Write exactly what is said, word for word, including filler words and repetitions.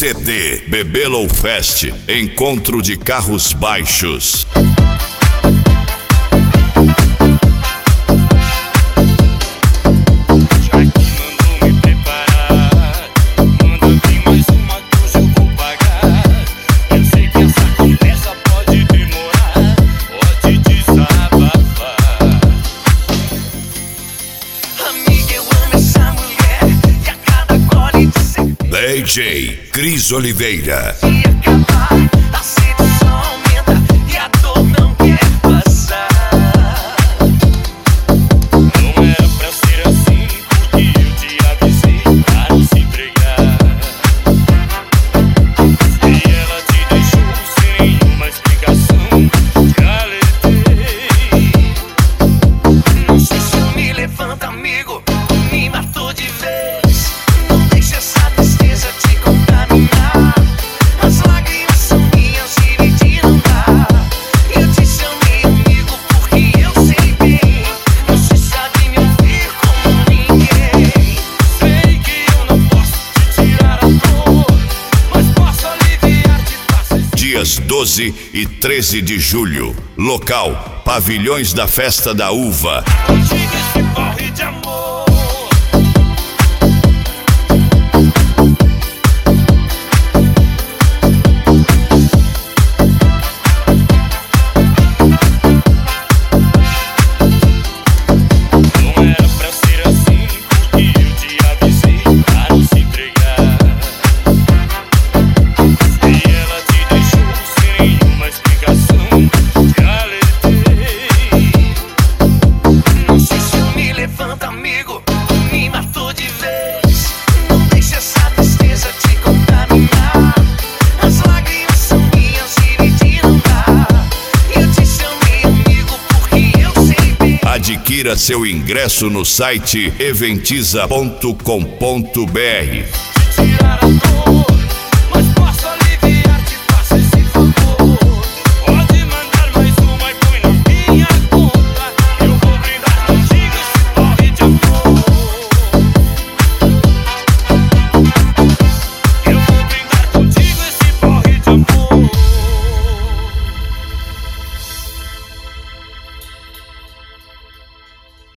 C D Bebelo Fest, encontro de carros baixos. D J Cris Oliveira. Se acabar, a sedução aumenta e a dor não quer passar. Não era pra ser assim, porque eu te avisei pra não se entregar. E ela te deixou sem nenhuma explicação. Te alertei. Não sei se eu me levanto, amigo, me matou de vez. Não deixa essa tristeza te contaminar. As lágrimas são minhas, dividir não dá. Eu te chamei amigo porque eu sei bem. Você sabe me ouvir como ninguém. Sei que eu não posso te tirar a dor, mas posso aliviar-te fácil. Dias doze e treze de julho. Local: Pavilhões da Festa da Uva. Diga esse corre de amor. Amigo, me matou de vez. Não deixa essa tristeza te contaminar. As lágrimas são minhas, dividir não dá. Eu te chamei amigo porque eu sei bem. Adquira seu ingresso no site eventiza ponto com ponto br. Tirar a dor.